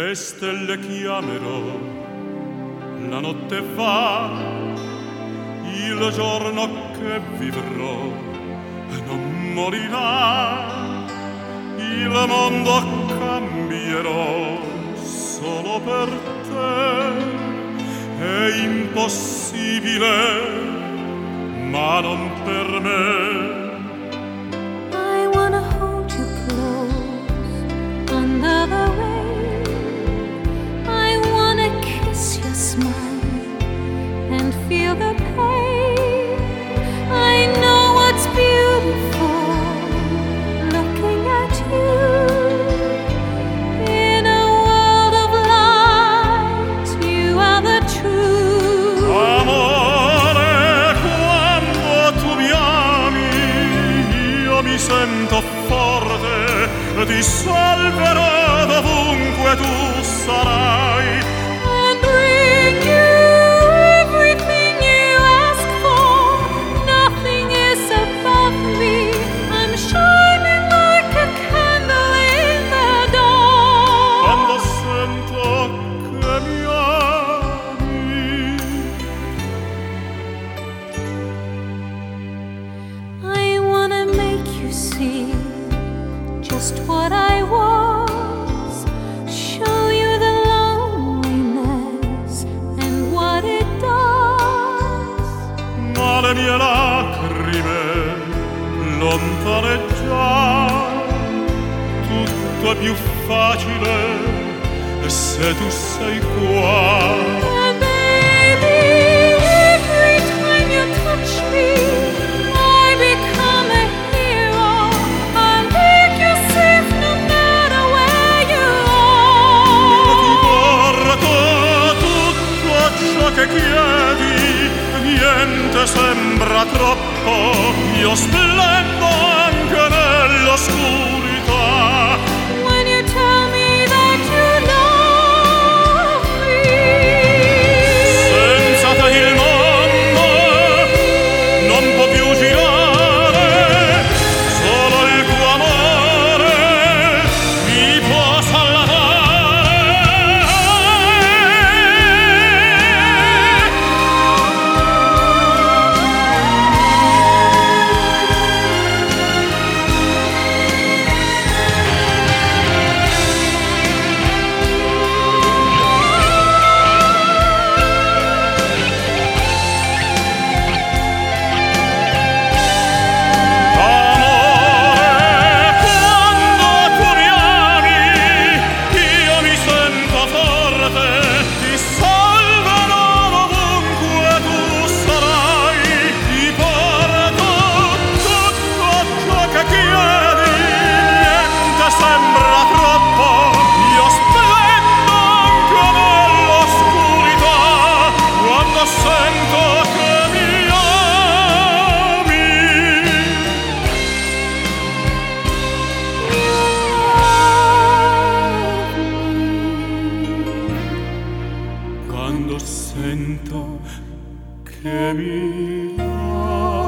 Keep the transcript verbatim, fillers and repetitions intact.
le stelle chiamerò, la notte va, il giorno che vivrò non morirà, il mondo cambierò solo per te, è impossibile, ma non per me. I wanna hold you close under the rain. I wanna kiss your smile and feel the pain. I know what's beautiful looking at you. In a world of light, you are the truth. Amore, quando tu mi ami, io mi sento forte, ti salverò dovunque tu sarai. And bring you everything you ask for. Nothing is above me. I'm shining like a candle in the dark. Quando sento che mi ami, I wanna make you see just what I was, show you the loneliness and what it does. ma le mie lacrime lontane già, tutto è più facile se tu sei qua. And baby, every time you touch me, I become a hero. I'll make you safe no matter where you Ti are. porto tutto ciò che chiedi, niente sembra troppo, io splendo anche nell'oscurità. When you tell me that you love me, Senza te il mondo non può più girare, solo il tuo amore mi può salvare. Amore, quando tu mi ami, io mi sento forte, ti salverò dovunque tu sarai, ti porto tutto ciò che chiedi, niente sembra troppo, io splendo anche nell'oscurità, quando sento che mi ami. Quando sento che mi ami.